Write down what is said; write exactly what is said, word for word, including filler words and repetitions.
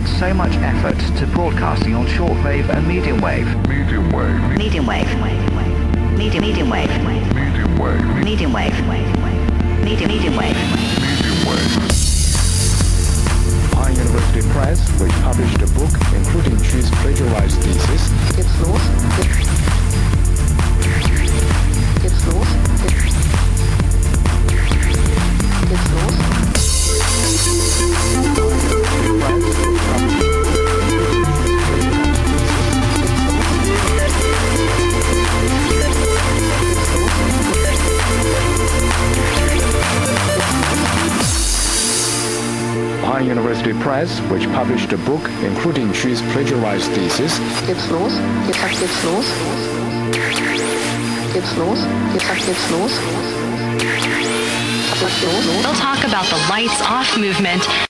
dedicated so much effort to broadcasting on shortwave and medium wave. Medium wave. Medium wave. Medium medium wave. Medium wave. Medium wave. Medium medium wave. Medium wave. Pine University Press, which published a book including Chu's plagiarized thesis. Geht's los? Geht's los? Geht's los? Pine University Press, which published a book including Chu's plagiarized thesis. Geht's los? Jetzt sagt geht's los? Geht's los? Jetzt sagt geht's los? Geht's los? We'll talk about the lights off movement.